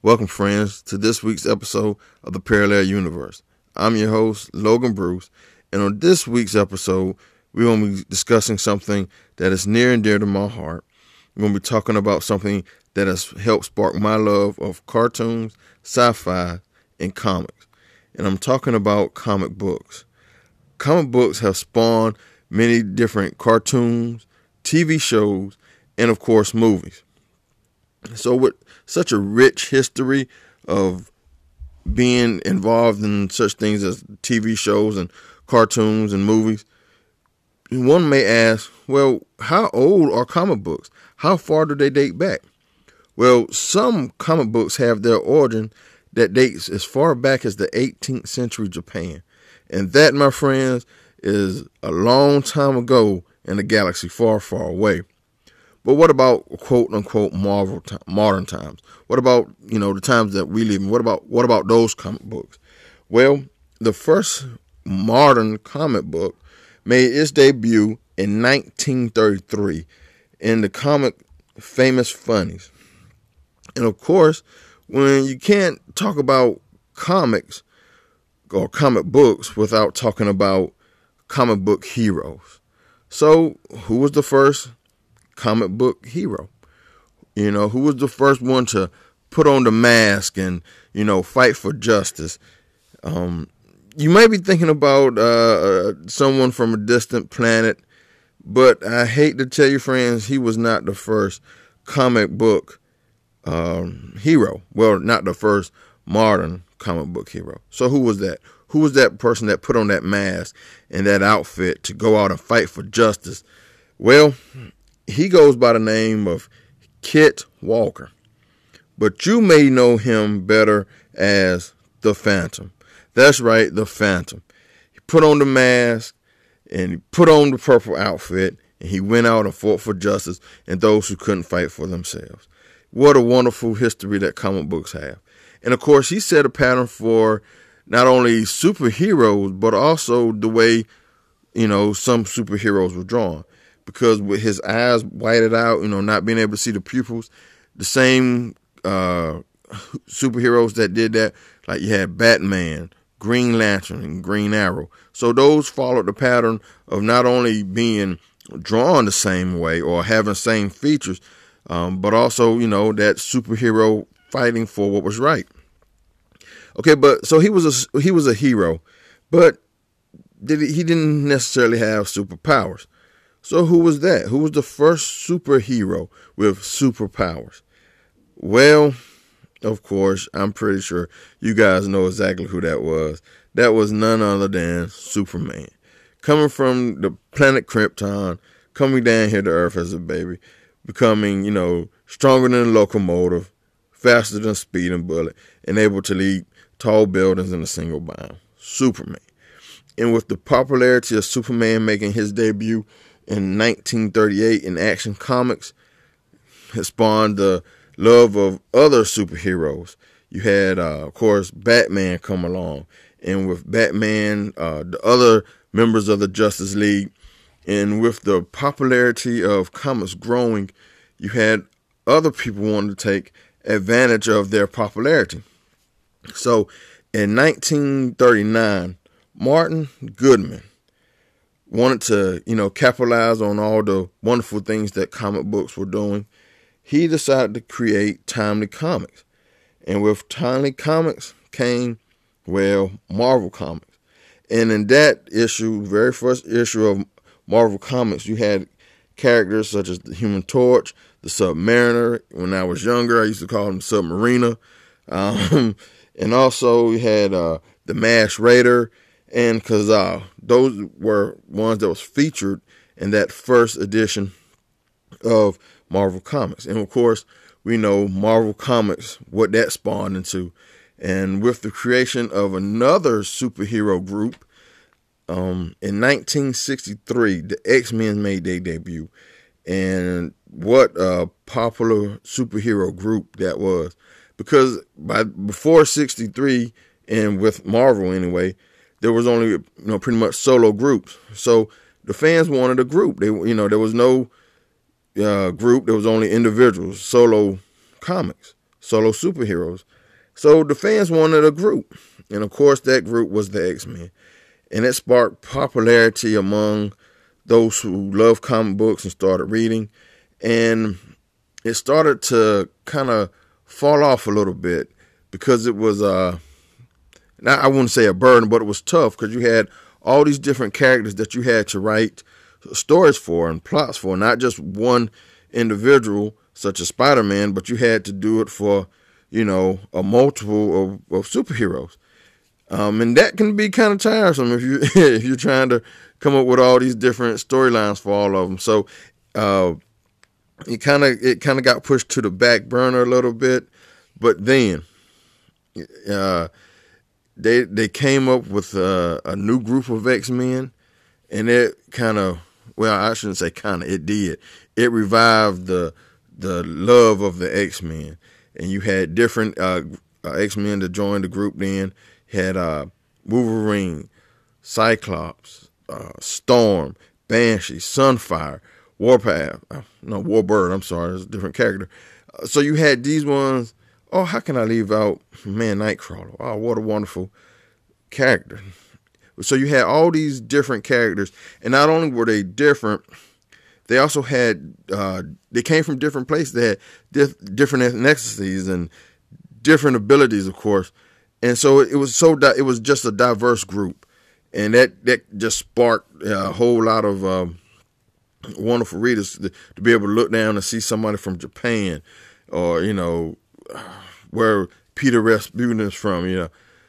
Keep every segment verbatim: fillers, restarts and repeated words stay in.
Welcome, friends, to this week's episode of the Parallel Universe. I'm your host, Logan Bruce, and on this week's episode, we're going to be discussing something that is near and dear to my heart. We're going to be talking about something that has helped spark my love of cartoons, sci-fi, and comics. And I'm talking about comic books. Comic books have spawned many different cartoons, T V shows, and of course, movies. So with such a rich history of being involved in such things as T V shows and cartoons and movies, one may ask, well, how old are comic books? How far do they date back? Well, some comic books have their origin that dates as far back as the eighteenth century Japan. And that, my friends, is a long time ago in a galaxy far, far away. But what about quote unquote Marvel t- modern times? What about, you know, the times that we live in? What about what about those comic books? Well, the first modern comic book made its debut in nineteen thirty-three in the comic Famous Funnies. And of course, when you can't talk about comics or comic books without talking about comic book heroes. So, who was the first comic book hero? You know, who was the first one to put on the mask and, you know, fight for justice? Um, you may be thinking about uh, someone from a distant planet, but I hate to tell you, friends, he was not the first comic book um, hero. Well, not the first modern comic book hero. So who was that? Who was that person that put on that mask and that outfit to go out and fight for justice? Well, he goes by the name of Kit Walker, but you may know him better as the Phantom. That's right, the Phantom. He put on the mask and he put on the purple outfit and he went out and fought for justice and those who couldn't fight for themselves. What a wonderful history that comic books have. And of course, he set a pattern for not only superheroes, but also the way, you know, some superheroes were drawn. Because with his eyes whited out, you know, not being able to see the pupils, the same uh, superheroes that did that, like you had Batman, Green Lantern, and Green Arrow. So those followed the pattern of not only being drawn the same way or having same features, um, but also, you know, that superhero fighting for what was right. Okay, but so he was a he was a hero, but did he, he didn't necessarily have superpowers. So who was that? Who was the first superhero with superpowers? Well, of course, I'm pretty sure you guys know exactly who that was. That was none other than Superman. Coming from the planet Krypton, coming down here to Earth as a baby, becoming, you know, stronger than a locomotive, faster than a speeding bullet, and able to leap tall buildings in a single bound. Superman. And with the popularity of Superman making his debut in nineteen thirty-eight in Action Comics, it spawned the love of other superheroes. You had, uh, of course, Batman come along. And with Batman, uh, the other members of the Justice League, and with the popularity of comics growing, you had other people wanting to take advantage of their popularity. So in nineteen thirty-nine, Martin Goodman wanted to, you know, capitalize on all the wonderful things that comic books were doing. He decided to create Timely Comics. And with Timely Comics came, well, Marvel Comics. And in that issue, very first issue of Marvel Comics, you had characters such as the Human Torch, the Submariner. When I was younger, I used to call him Submariner. Um, and also you had uh, the Masked Raider and Kazal. Those were ones that was featured in that first edition of Marvel Comics. And of course, we know Marvel Comics, what that spawned into. And with the creation of another superhero group, um, in nineteen sixty-three, the X-Men made their debut. And what a popular superhero group that was. Because by before sixty-three, and with Marvel anyway, there was only, you know, pretty much solo groups. So the fans wanted a group. They, you know, there was no uh, group. There was only individuals, solo comics. solo superheroes. So the fans wanted a group. And of course, that group was the X-Men. And it sparked popularity among those who love comic books and started reading. And it started to kind of fall off a little bit because it was, uh, not, I wouldn't say a burden, but it was tough because you had all these different characters that you had to write stories for and plots for, not just one individual such as Spider-Man, but you had to do it for, you know, a multiple of, of superheroes. Um, and that can be kind of tiresome if you if you're trying to come up with all these different storylines for all of them. So uh, it kind of it kind of got pushed to the back burner a little bit, but then uh, they they came up with a, a new group of X-Men, and it kind of well I shouldn't say kind of it did it revived the the love of the X-Men, and you had different uh, uh, X-Men to join the group. Then had uh, Wolverine, Cyclops, uh, Storm, Banshee, Sunfire, Warpath, uh, no, Warbird, I'm sorry, it's a different character. Uh, so you had these ones. Oh, how can I leave out, man, Nightcrawler? Oh, what a wonderful character. So you had all these different characters, and not only were they different, they also had, uh, they came from different places. They had dif- different ethnicities and different abilities, of course. And so it was so di- it was just a diverse group, and that, that just sparked a whole lot of um, wonderful readers to, to be able to look down and see somebody from Japan, or you know where Peter Rasputin is from. You know,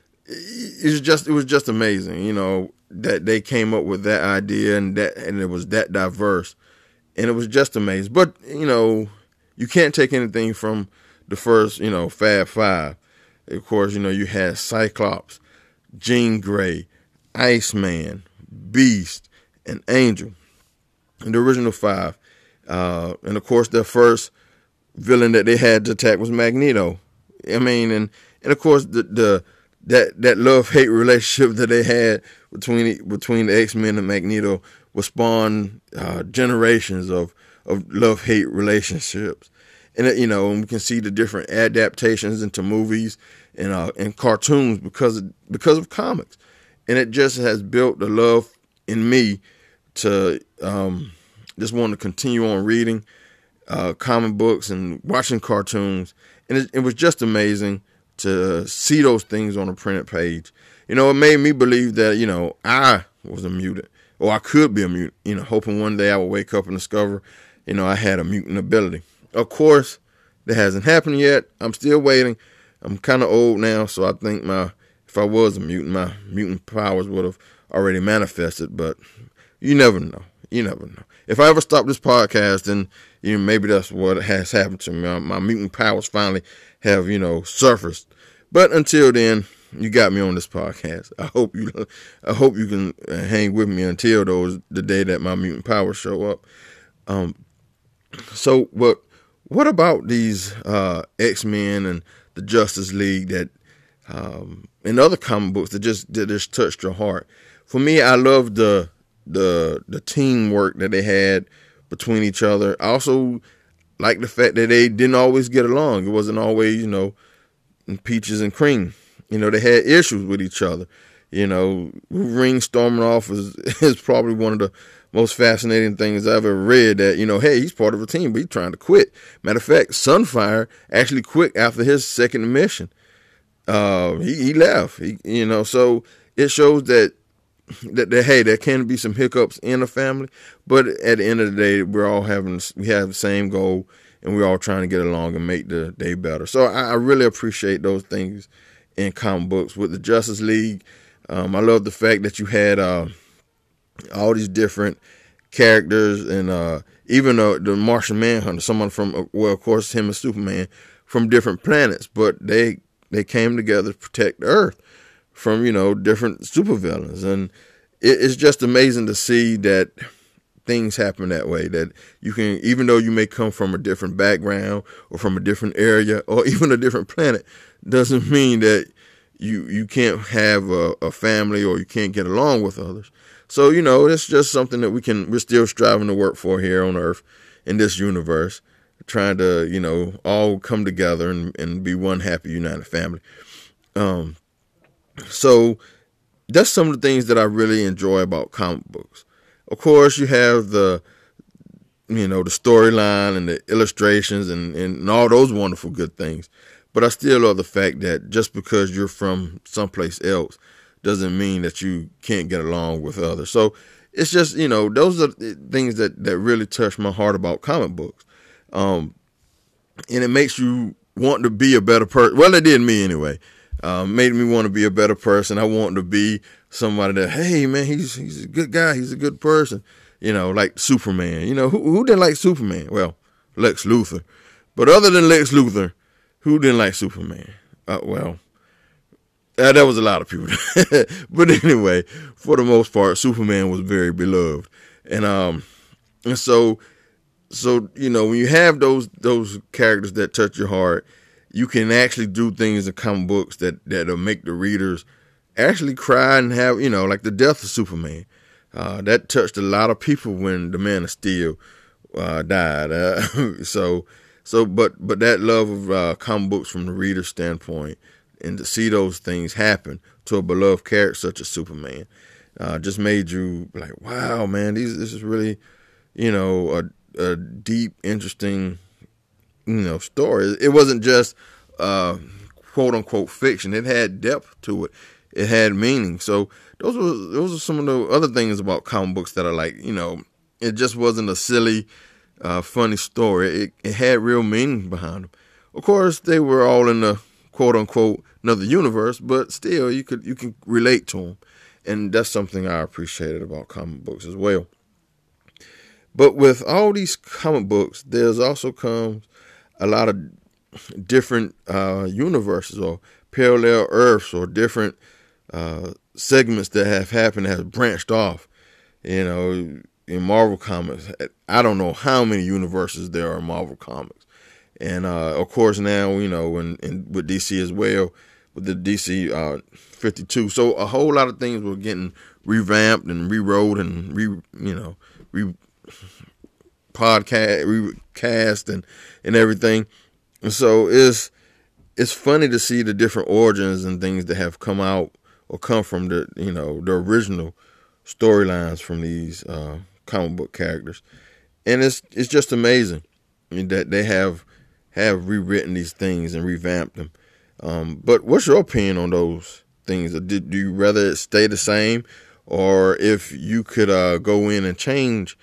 it was just it was just amazing. You know that they came up with that idea, and that and it was that diverse, and it was just amazing. But you know, you can't take anything from the first you know Fab Five. Of course, you know, you had Cyclops, Jean Grey, Iceman, Beast, and Angel. And the original five. Uh, and, of course, the first villain that they had to attack was Magneto. I mean, and, and of course, the, the that that love-hate relationship that they had between between the X-Men and Magneto will spawn uh, generations of, of love-hate relationships. And, you know, we can see the different adaptations into movies and uh, and cartoons because of, because of comics. And it just has built the love in me to um, just want to continue on reading uh, comic books and watching cartoons. And it, it was just amazing to see those things on a printed page. You know, it made me believe that, you know, I was a mutant, or I could be a mutant, you know, hoping one day I would wake up and discover, you know, I had a mutant ability. Of course, that hasn't happened yet. I'm still waiting. I'm kind of old now, so I think my if I was a mutant, my mutant powers would have already manifested. But you never know. You never know. If I ever stop this podcast, then you know maybe that's what has happened to me. My, my mutant powers finally have you know surfaced. But until then, you got me on this podcast. I hope you I hope you can hang with me until those the day that my mutant powers show up. Um. So what? What about these uh, X-Men and the Justice League that, um, and other comic books that just that just touched your heart? For me, I love the the the teamwork that they had between each other. I also like the fact that they didn't always get along. It wasn't always, you know, peaches and cream. You know, they had issues with each other. You know, Wolverine storming off is is probably one of the most fascinating things I've ever read, that, you know, hey, he's part of a team, but he's trying to quit. Matter of fact, Sunfire actually quit after his second mission. Uh, he, he left, he, you know, so it shows that, that, that, hey, there can be some hiccups in a family, but at the end of the day, we're all having, we have the same goal, and we're all trying to get along and make the day better. So I, I really appreciate those things in comic books. With the Justice League, um, I love the fact that you had, uh, all these different characters, and uh, even uh, the Martian Manhunter, someone from, well, of course, him and Superman, from different planets, but they they came together to protect the Earth from, you know, different supervillains. And it, it's just amazing to see that things happen that way, that you can, even though you may come from a different background or from a different area or even a different planet, doesn't mean that you, you can't have a, a family or you can't get along with others. So, you know, it's just something that we can, we're still striving to work for here on Earth in this universe, trying to, you know, all come together and, and be one happy, united family. Um, so that's some of the things that I really enjoy about comic books. Of course, you have the, you know, the storyline and the illustrations and, and all those wonderful good things. But I still love the fact that just because you're from someplace else doesn't mean that you can't get along with others. So it's just, you know, those are things that, that really touch my heart about comic books. Um, and it makes you want to be a better person. Well, it did me anyway. Uh, made me want to be a better person. I want to be somebody that, hey, man, he's he's a good guy. He's a good person. You know, like Superman. You know, who, who didn't like Superman? Well, Lex Luthor. But other than Lex Luthor, who didn't like Superman? Uh, well, uh, that was a lot of people. But anyway, for the most part, Superman was very beloved. And um, and so, so you know, when you have those those characters that touch your heart, you can actually do things in comic books that, that'll make the readers actually cry and have, you know, like the death of Superman. Uh, that touched a lot of people when the Man of Steel uh, died. Uh, so, so, but, but that love of uh, comic books from the reader's standpoint, and to see those things happen to a beloved character such as Superman, uh, just made you like, wow, man, these, this is really, you know, a, a deep, interesting, you know, story. It wasn't just uh, quote unquote fiction. It had depth to it. It had meaning. So those were those are some of the other things about comic books that I like. You know, it just wasn't a silly, uh, funny story. It, it had real meaning behind them. Of course, they were all in the quote unquote another universe, but still, you could you can relate to them, and that's something I appreciated about comic books as well. But with all these comic books, there's also comes a lot of different uh, universes or parallel Earths or different uh, segments that have happened that have branched off. You know, in Marvel Comics, I don't know how many universes there are in Marvel Comics. And, uh, of course, now, you know, and, and with D C as well, with the D C uh, fifty-two. So a whole lot of things were getting revamped and rewrote and, re, you know, re podcast, recast and, and everything. And so it's, it's funny to see the different origins and things that have come out or come from the, you know, the original storylines from these uh, comic book characters. And it's, it's just amazing that they have, have rewritten these things and revamped them. Um, but what's your opinion on those things? Do, do you rather it stay the same, or if you could uh, go in and change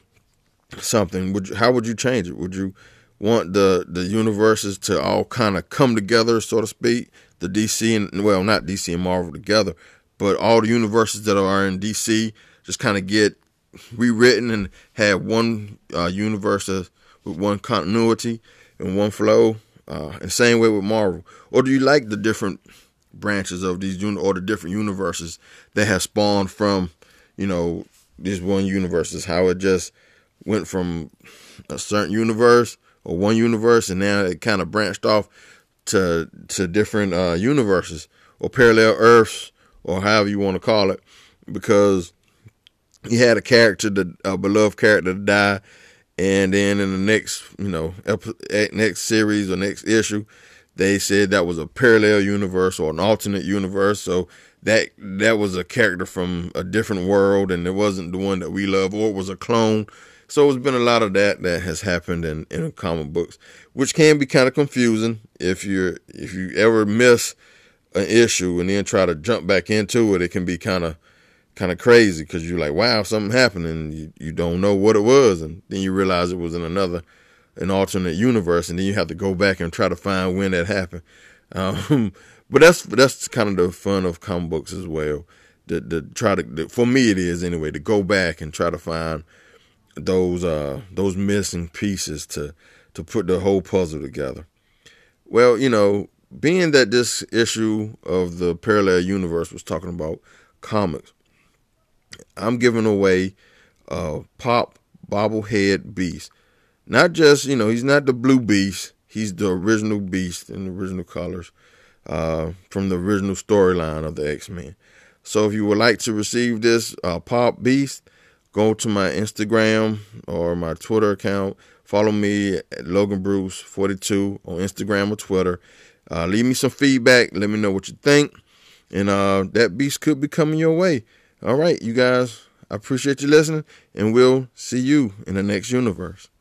something, would you, how would you change it? Would you want the, the universes to all kind of come together, so to speak, the D C and, well, not D C and Marvel together, but all the universes that are in D C just kind of get rewritten and have one uh, universe with one continuity and one flow, uh, and same way with Marvel? Or do you like the different branches of these un- or the different universes that have spawned from, you know, this one universes, how it just went from a certain universe or one universe, and now it kind of branched off to to different uh, universes or parallel Earths or however you want to call it, because you had a character, that, a beloved character, to die, and then in the next, you know, epi- next series or next issue, they said that was a parallel universe or an alternate universe. So that that was a character from a different world, and it wasn't the one that we love, or it was a clone. So there's been a lot of that that has happened in, in comic books, which can be kind of confusing if you're if you ever miss an issue and then try to jump back into it. It can be kind of kind of crazy because you're like, wow, something happened, and you, you don't know what it was, and then you realize it was in another an alternate universe, and then you have to go back and try to find when that happened. Um, but that's that's kind of the fun of comic books as well. To, to try to, to, for me it is anyway, to go back and try to find those uh those missing pieces to to put the whole puzzle together. Well, you know, being that this issue of the parallel universe was talking about comics, I'm giving away uh Pop Bobblehead Beast. Not just, you know, he's not the blue Beast, he's the original Beast in the original colors uh from the original storyline of the X-Men. So if you would like to receive this uh Pop Beast, go to my Instagram or my Twitter account. Follow me at Logan Bruce forty-two on Instagram or Twitter. Uh, leave me some feedback. Let me know what you think. And uh, that beast could be coming your way. All right, you guys, I appreciate you listening, and we'll see you in the next universe.